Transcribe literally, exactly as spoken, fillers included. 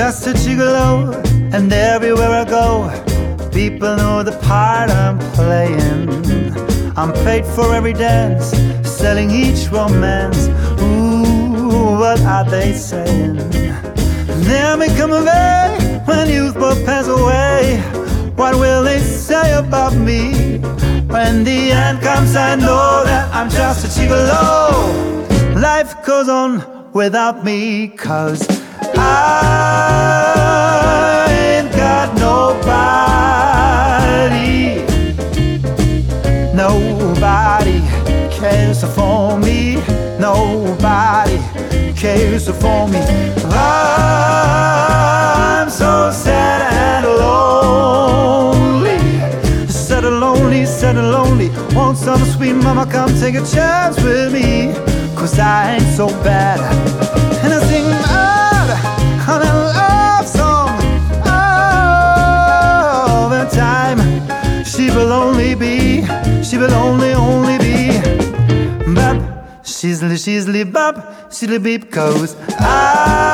just a gigolo, and everywhere I go, people know the part I'm playing. I'm paid for every dance, selling each romance. Ooh, what are they saying? There may come a day when youth will pass away. What will they say about me? When the end comes, I know that I'm just a gigolo. Life goes on without me, 'cause I ain't got nobody. Nobody cares for me. Nobody cares for me. I'm so sad and lonely. Sad and lonely, sad and lonely. Want some sweet mama come take a chance with me, 'cause I ain't so bad. And I sing out on a love song all the time. She will only be, she will only, only be Bop, shizzly, shizzly, bop, shizzly beep, 'cause I